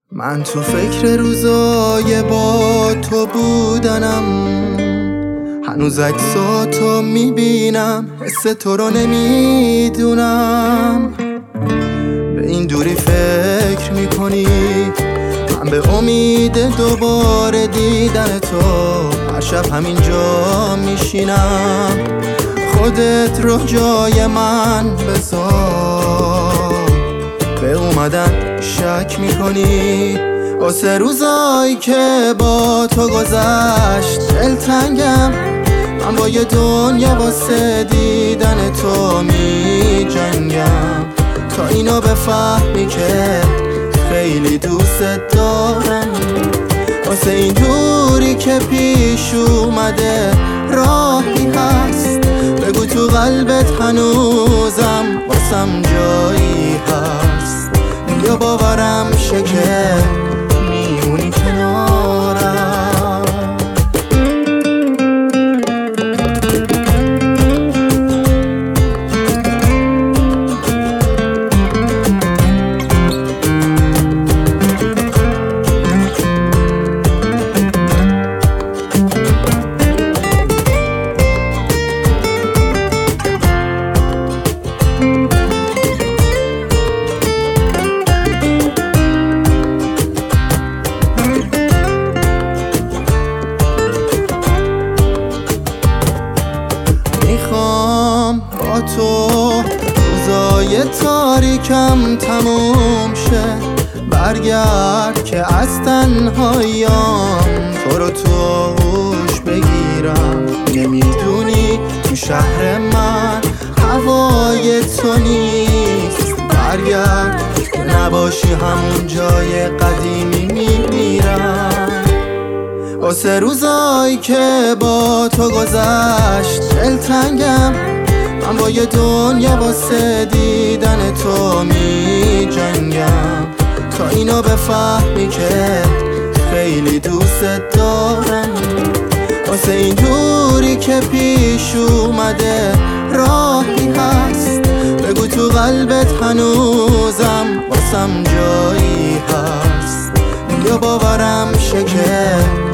من تو فکر روزای با تو بودنم، هنوز عکساتو میبینم، حس تو رو نمیدونم. به این دوری فکر میکنی، من به امید دوباره دیدن تو هر شب همینجا میشینم. خودت رو جای من بذار، به اومدن شک میکنی. واسه روزایی که با تو گذشت دلتنگم، من با یه دنیا واسه دیدن تو می جنگم. تا اینو بفهمی که خیلی دوست دارم. واسه این دوری که پیش اومده راهی هست، بگو تو قلبت هنوزم واسم جایی هست. یا باورم شه که میمونی کنارم. میخوام با تو روزای تاریکم تموم شه، برگرد که از تنهاییام تو رو تو آغوش بگیرم. نمیدونی تو شهر من هوای تو نیست، برگرد که نباشی همون جای قدیمی میمیرم. واسه روزایی که با تو گذشت دلتنگم، من با یه دنیا واسه دیدن تو می جنگم. تا اینو بفهمی که خیلی دوست دارم. واسه این دوری که پیش اومده راهی هست، بگو تو قلبت هنوزم واسم جایی هست. یا باورم شه که